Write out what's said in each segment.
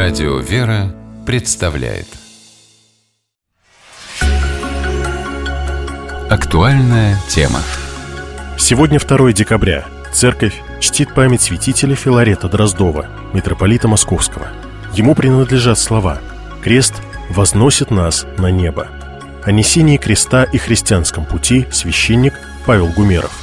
Радио «Вера» представляет актуальная тема. Сегодня 2 декабря. Церковь чтит память святителя Филарета Дроздова, митрополита Московского. Ему принадлежат слова: «Крест возносит нас на небо». О несении креста и христианском пути священник Павел Гумеров.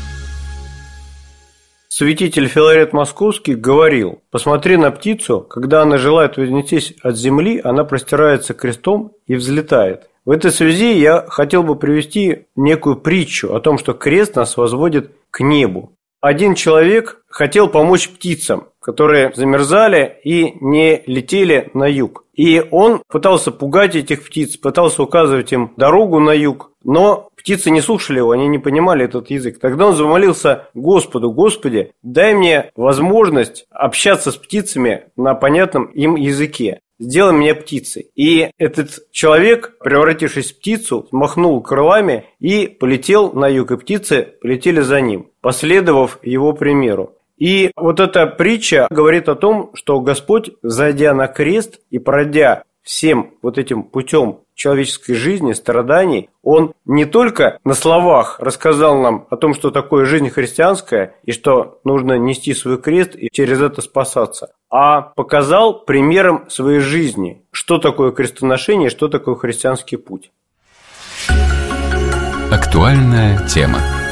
Святитель Филарет Московский говорил: «Посмотри на птицу, когда она желает вознестись от земли, она простирается крестом и взлетает». В этой связи я хотел бы привести некую притчу о том, что крест нас возводит к небу. Один человек хотел помочь птицам, которые замерзали и не летели на юг. И он пытался пугать этих птиц, пытался указывать им дорогу на юг, но птицы не слушали его, они не понимали этот язык. Тогда он замолился Господу: «Господи, дай мне возможность общаться с птицами на понятном им языке. Сделай меня птицей». И этот человек, превратившись в птицу, махнул крылами и полетел на юг, и птицы полетели за ним, последовав его примеру. И вот эта притча говорит о том, что Господь, зайдя на крест и пройдя всем вот этим путем человеческой жизни, страданий, Он не только на словах рассказал нам о том, что такое жизнь христианская, и что нужно нести свой крест и через это спасаться, а показал примером своей жизни, что такое крестоношение, что такое христианский путь. Актуальная тема.